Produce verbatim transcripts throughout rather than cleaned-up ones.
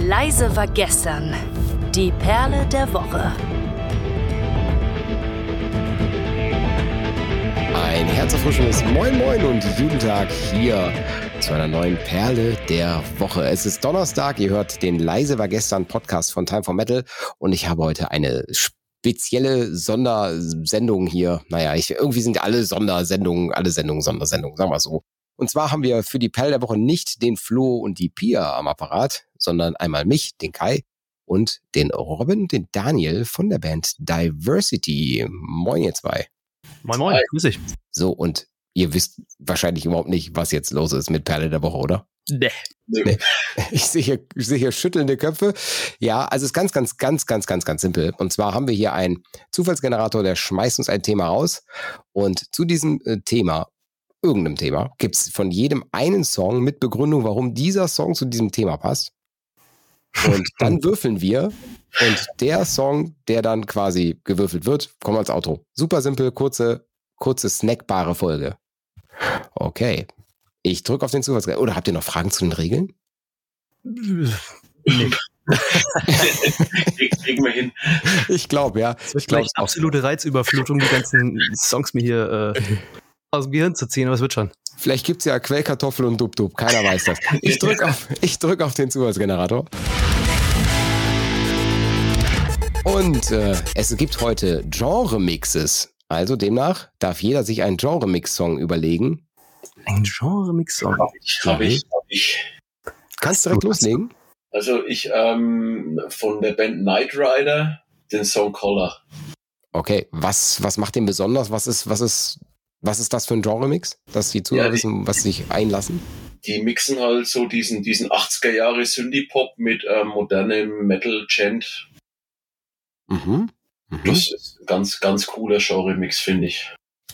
Leise war gestern. Die Perle der Woche. Ein herzerfrischendes Moin Moin und guten Tag hier zu einer neuen Perle der Woche. Es ist Donnerstag, ihr hört den Leise war gestern Podcast von Time for Metal und ich habe heute eine spezielle Sondersendung hier. Naja, ich, irgendwie sind alle Sondersendungen, alle Sendungen Sondersendungen, sagen wir so. Und zwar haben wir für die Perle der Woche nicht den Flo und die Pia am Apparat, sondern einmal mich, den Kai und den Robin, den Daniel von der Band Diversity. Moin ihr zwei. Moin Moin, grüß dich. So, und ihr wisst wahrscheinlich überhaupt nicht, was jetzt los ist mit Perle der Woche, oder? Nee. nee. Ich sehe hier, ich sehe hier schüttelnde Köpfe. Ja, also es ist ganz, ganz, ganz, ganz, ganz, ganz simpel. Und zwar haben wir hier einen Zufallsgenerator, der schmeißt uns ein Thema raus. Und zu diesem äh, Thema, irgendeinem Thema, gibt es von jedem einen Song mit Begründung, warum dieser Song zu diesem Thema passt. Und dann würfeln wir. Und der Song, der dann quasi gewürfelt wird, kommt als Outro. Super simpel, kurze, kurze, snackbare Folge. Okay. Ich drücke auf den Zufallsgenerator. Oder habt ihr noch Fragen zu den Regeln? Nee. Kriegen wir hin. Ich glaube, ja. Es wird ich glaub, gleich absolute Reizüberflutung, die ganzen Songs mir hier äh, aus dem Gehirn zu ziehen, aber es wird schon. Vielleicht gibt es ja Quellkartoffel und Dub-Dub. Keiner weiß das. Ich drücke auf, ich drück auf den Zufallsgenerator. Und äh, es gibt heute Genre-Mixes. Also demnach darf jeder sich einen Genre-Mix-Song überlegen. Ein Genre-Mix-Song? Hab ich, hab ich, hab ich. Kannst du direkt loslegen? Also ich ähm, von der Band Knight Rider den Song Collar. Okay, was, was macht den besonders? Was ist, was ist, was ist das für ein Genre-Mix? Dass die Zuhörer Ja, die, wissen, was sie sich einlassen? Die mixen halt so diesen, diesen achtziger Jahre Synthie-Pop mit ähm, modernem Metal-Gent. Mhm. Mhm. Das ist ein ganz, ganz cooler Genre-Mix, finde ich.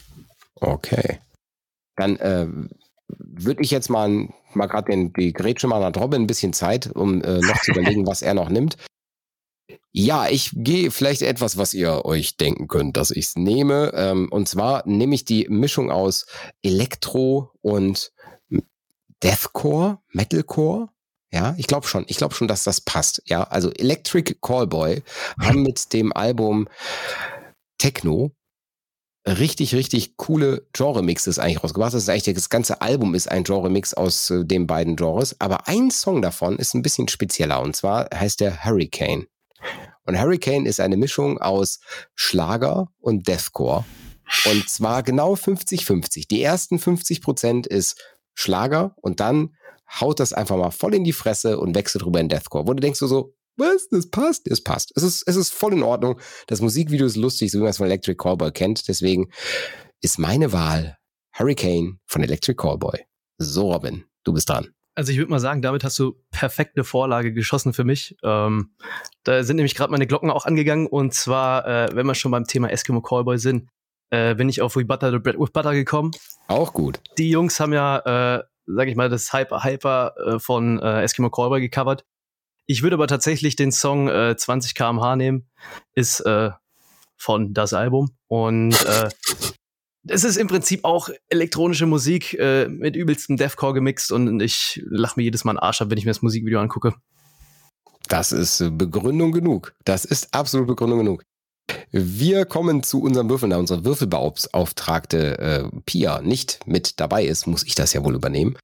Okay. Dann äh, würde ich jetzt mal, mal gerade die Grätsche mal an Robin ein bisschen Zeit, um äh, noch zu überlegen, was er noch nimmt. Ja, ich gehe vielleicht etwas, was ihr euch denken könnt, dass ich es nehme. Ähm, und zwar nehme ich die Mischung aus Elektro und Deathcore, Metalcore. Ja, ich glaube schon. Ich glaube schon, dass das passt. Ja, also Electric Callboy haben mit dem Album Techno richtig, richtig coole Genre-Mixes eigentlich rausgebracht. Das ist eigentlich, das ganze Album ist ein Genre-Mix aus äh, den beiden Genres. Aber ein Song davon ist ein bisschen spezieller. Und zwar heißt der Hurricane. Und Hurricane ist eine Mischung aus Schlager und Deathcore. Und zwar genau fünfzig fünfzig. Die ersten fünfzig Prozent ist Schlager und dann haut das einfach mal voll in die Fresse und wechselt rüber in Deathcore. Wo du denkst du so, was, das passt? Es passt. Es ist, es ist voll in Ordnung. Das Musikvideo ist lustig, so wie man es von Electric Callboy kennt. Deswegen ist meine Wahl Hurricane von Electric Callboy. So, Robin, du bist dran. Also ich würde mal sagen, damit hast du perfekte Vorlage geschossen für mich. Ähm, da sind nämlich gerade meine Glocken auch angegangen. Und zwar, äh, wenn wir schon beim Thema Eskimo Callboy sind, äh, bin ich auf We Butter the Bread with Butter gekommen. Auch gut. Die Jungs haben ja, äh, sag ich mal, das Hyper Hyper äh, von äh, Eskimo Callboy gecovert. Ich würde aber tatsächlich den Song äh, zwanzig Kilometer pro Stunde nehmen. Ist äh, von das Album. Und äh, es ist im Prinzip auch elektronische Musik äh, mit übelstem Deathcore gemixt. Und ich lache mir jedes Mal einen Arsch ab, wenn ich mir das Musikvideo angucke. Das ist Begründung genug. Das ist absolut Begründung genug. Wir kommen zu unserem Würfeln, da unsere Würfelbeauftragte äh, Pia nicht mit dabei ist, muss ich das ja wohl übernehmen.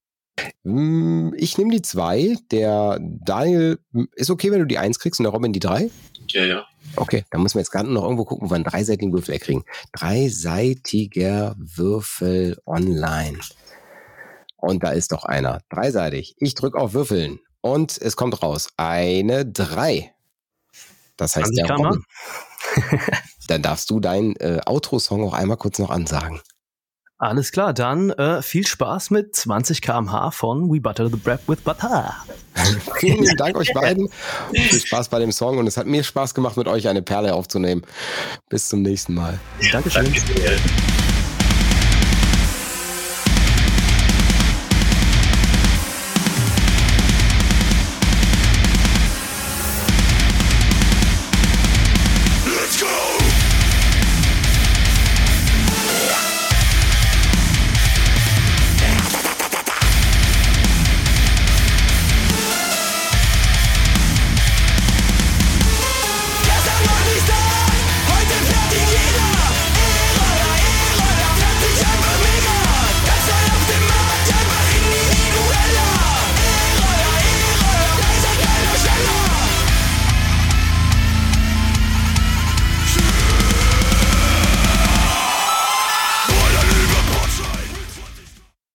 Ich nehme die zwei. Der Daniel, ist okay, wenn du die eins kriegst und der Robin die drei? Ja, ja. Okay, dann müssen wir jetzt gerade noch irgendwo gucken, wo wir einen dreiseitigen Würfel erkriegen. Dreiseitiger Würfel online. Und da ist doch einer. Dreiseitig. Ich drücke auf Würfeln und es kommt raus. Eine drei. Das heißt, der Robin. Dann darfst du deinen äh, Outro-Song auch einmal kurz noch ansagen. Alles klar, dann äh, viel Spaß mit zwanzig Kilometer pro Stunde von We Butter the Bread with Butter. Vielen Dank euch beiden. Viel Spaß bei dem Song und es hat mir Spaß gemacht, mit euch eine Perle aufzunehmen. Bis zum nächsten Mal. Dankeschön. Danke.